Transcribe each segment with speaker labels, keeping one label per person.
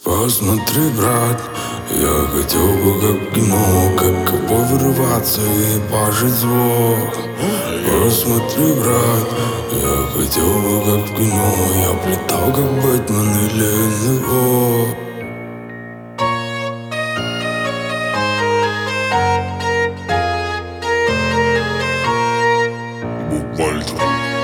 Speaker 1: Посмотри, брат, я хотел бы как в кино, как ковбой вырываться и пожить звук. Посмотри, брат, я хотел бы как в кино, я плетал как Бэтмен или НЛО. Вальтер.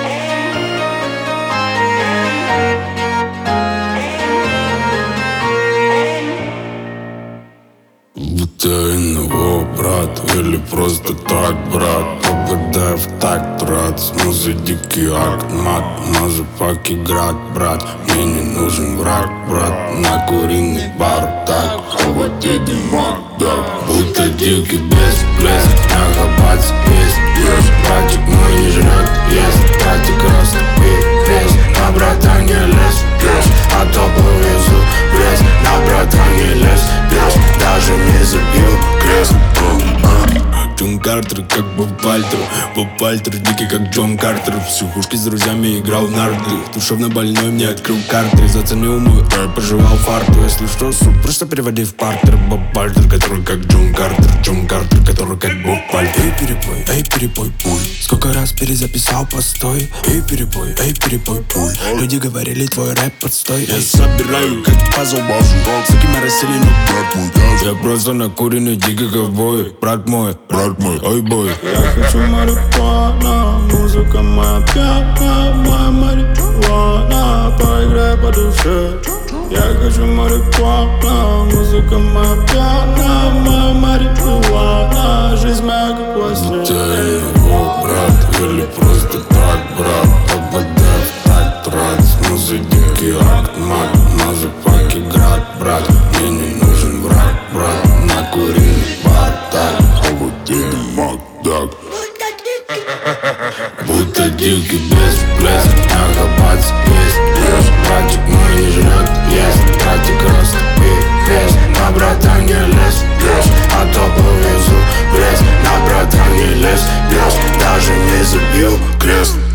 Speaker 1: Будто НЛО, брат, или просто так, брат. Попадай в такт, брат, с музы дикий акт, мат. На запаке град, брат, мне не нужен враг, брат. На куриный бар, так, вот иди мак, да. Будто дикий без блеск, на хабац есть, братик мой не жрет, есть. Братик растопит весь, на брата не лезь, а то повезу врез. На брата не лезь, даже не забил крест. Джон Картер, как Боб Вальтер, дикий, как Джон Картер. В психушке с друзьями играл в нарды. Душевно больной мне открыл карты. Заценил мой рэп, пожевал фарту. Если что, суп, просто переводи в партер. Боб Вальтер, который как Джон Картер, который как Боб Вальтер. Эй, перепой, пуль. Сколько раз перезаписал постой. Эй, перепой, пуль. Люди говорили, твой рэп подстой. Я собираю, как пазл базу. С таким растили, но брат мой газ. Я просто накуренный дикий ковбой. Брат мой, ой бой.
Speaker 2: Я хочу марихуана, музыка моя пьяна, моя марихуана, поиграй по душе. Я хочу марихуана, музыка моя пьяна, моя марихуана, жизнь моя как во сне.
Speaker 1: Будто НЛО, брат, или просто так, брат. Попадай в такт, брат, с музы дикий акт, мат. На запаке град, брат, мне не нужен враг, брат. На куриный бар, так, Макдак. Будто дикий без блеск, на хабац есть, братик мой не жрет, есть. Братик растопит весь, на брата не лезь, а то повезу врез. На брата не лезь, даже не забил крест.